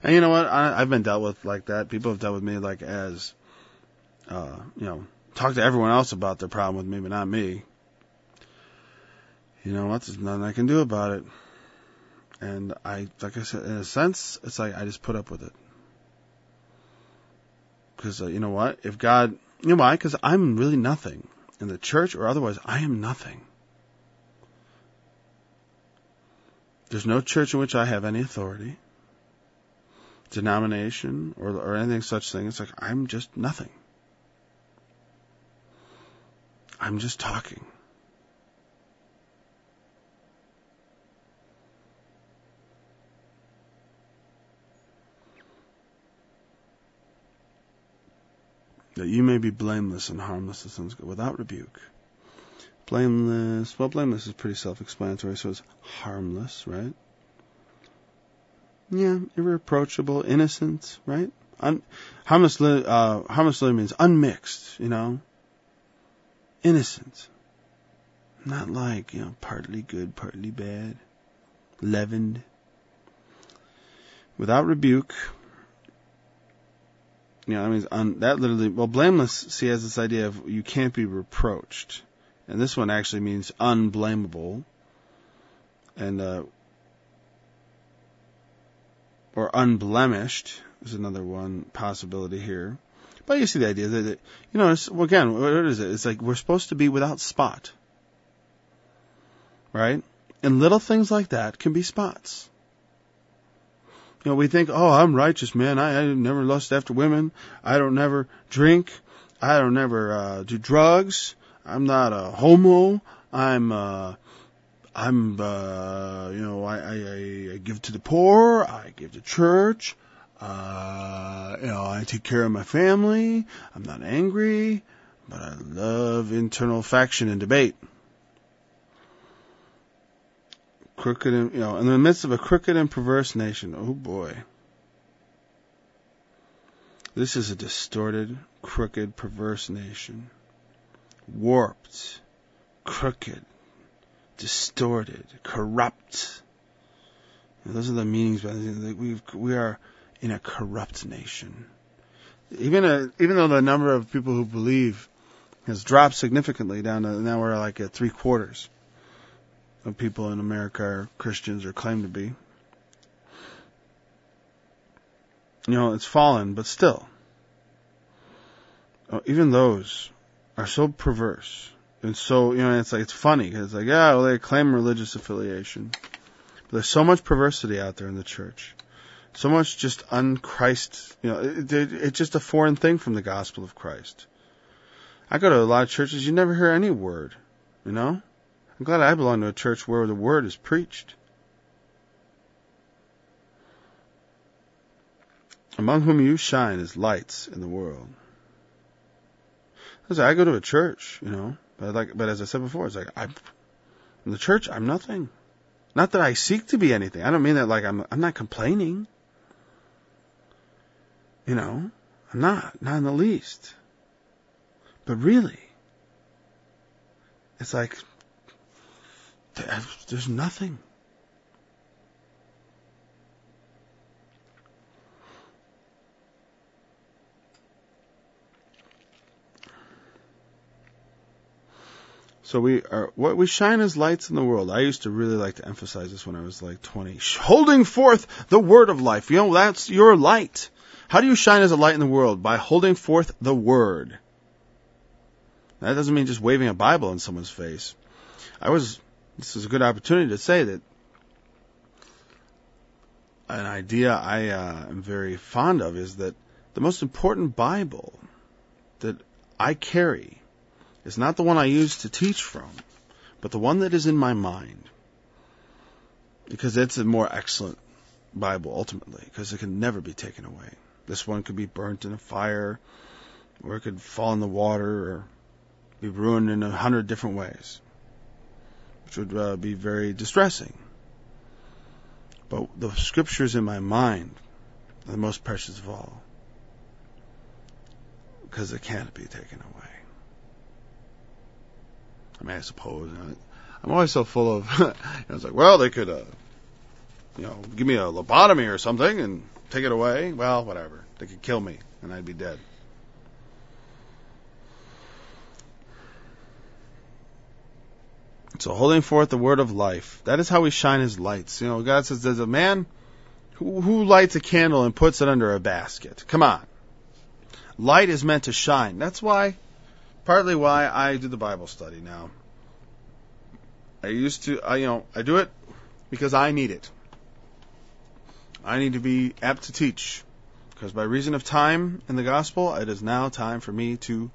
And you know what? I've been dealt with like that. People have dealt with me like as, talk to everyone else about their problem with me, but not me. You know what? There's nothing I can do about it. And like I said, in a sense, it's like I just put up with it. Because, you know what? If God, you know why? Because I'm really nothing. In the church or otherwise, I am nothing. There's no church in which I have any authority, denomination, or anything such thing. It's like, I'm just nothing. I'm just talking. That you may be blameless and harmless as sons of God, without rebuke. Blameless, well, blameless is pretty self-explanatory, so it's harmless, right? Yeah, irreproachable, innocent, right? Harmless literally means unmixed, innocent. Not like, partly good, partly bad, leavened. Without rebuke. That means that literally, well, blameless, see, has this idea of you can't be reproached. And this one actually means unblameable. And, or unblemished is another one possibility here. But you see the idea that again, what is it? It's like we're supposed to be without spot. Right? And little things like that can be spots. We think, oh, I'm righteous, man. I never lust after women. I don't never drink. I don't never do drugs. I'm not a homo. I give to the poor. I give to church. I take care of my family. I'm not angry, but I love internal faction and debate. Crooked and, in the midst of a crooked and perverse nation. Oh boy. This is a distorted, crooked, perverse nation. Warped, crooked, distorted, corrupt. Those are the meanings. We are in a corrupt nation. Even though the number of people who believe has dropped significantly down to now we're like at 3/4 of people in America are Christians or claim to be. It's fallen, but still. Even those are so perverse. And so, it's funny, because they claim religious affiliation. But there's so much perversity out there in the church. So much just unchrist, it's just a foreign thing from the gospel of Christ. I go to a lot of churches, you never hear any word, I'm glad I belong to a church where the word is preached. Among whom you shine as lights in the world. I go to a church, but as I said before, it's like in the church I'm nothing. Not that I seek to be anything. I don't mean that like I'm not complaining. I'm not in the least. But really, it's like there's nothing. So we shine as lights in the world. I used to really like to emphasize this when I was like 20. Holding forth the word of life. That's your light. How do you shine as a light in the world? By holding forth the word. That doesn't mean just waving a Bible in someone's face. This is a good opportunity to say that an idea I am very fond of is that the most important Bible that I carry is not the one I use to teach from, but the one that is in my mind. Because it's a more excellent Bible, ultimately, because it can never be taken away. This one could be burnt in a fire, or it could fall in the water, or be ruined in 100 different ways, which would be very distressing. But the scriptures in my mind are the most precious of all, because it can't be taken away. I suppose, I'm always so full of, it's like, well, they could give me a lobotomy or something and take it away. Well, whatever. They could kill me and I'd be dead. So holding forth the word of life, that is how we shine his lights. God says there's a man who lights a candle and puts it under a basket. Come on. Light is meant to shine. That's partly why I do the Bible study now. I do it because I need it. I need to be apt to teach. Because by reason of time in the gospel, it is now time for me to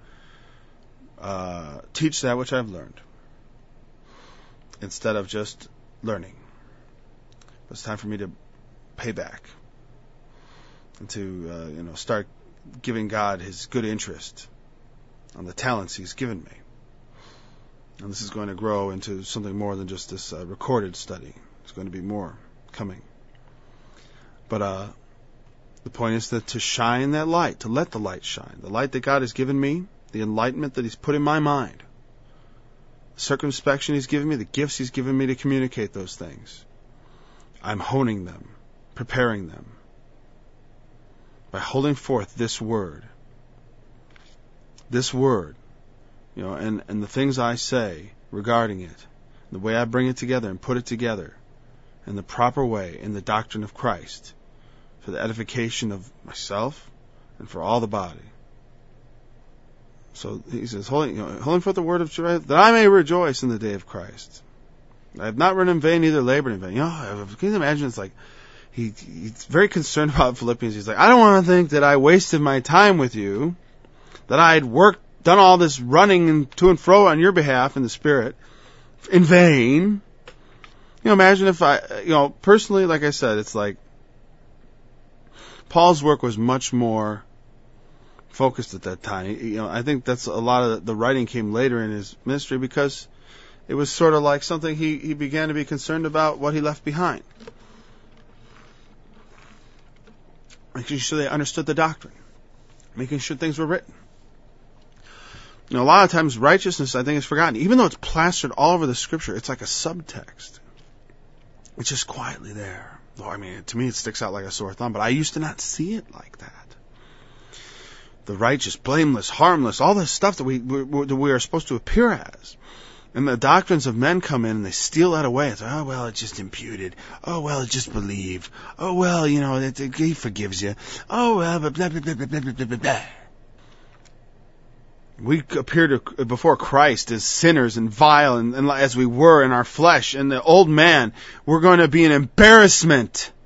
teach that which I've learned. Instead of just learning. It's time for me to pay back. And to, start giving God his good interest on the talents he's given me. And this is going to grow into something more than just this recorded study. There's going to be more coming. But the point is to shine that light, to let the light shine. The light that God has given me, the enlightenment that he's put in my mind, the circumspection he's given me, the gifts he's given me to communicate those things. I'm honing them, preparing them by holding forth this word. This word, and the things I say regarding it, the way I bring it together and put it together in the proper way in the doctrine of Christ for the edification of myself and for all the body. So he says, holding forth the word of truth, that I may rejoice in the day of Christ. I have not run in vain, neither labored in vain. Can you imagine? It's like he's very concerned about Philippians. He's like, I don't want to think that I wasted my time with you, that I had done all this running to and fro on your behalf in the Spirit in vain. Imagine if personally, like I said, it's like Paul's work was much more focused at that time. I think that's a lot of the writing came later in his ministry because it was sort of like something he began to be concerned about what he left behind. Making sure they understood the doctrine. Making sure things were written. A lot of times righteousness, I think, is forgotten. Even though it's plastered all over the scripture, it's like a subtext. It's just quietly there. To me it sticks out like a sore thumb, but I used to not see it like that. The righteous, blameless, harmless, all this stuff that we are supposed to appear as. And the doctrines of men come in and they steal that away. It's like, it's just imputed. It's just believe. He forgives you. Blah, blah, blah, blah, blah, blah, blah, blah. We appear before Christ as sinners and vile and as we were in our flesh. And the old man, we're going to be an embarrassment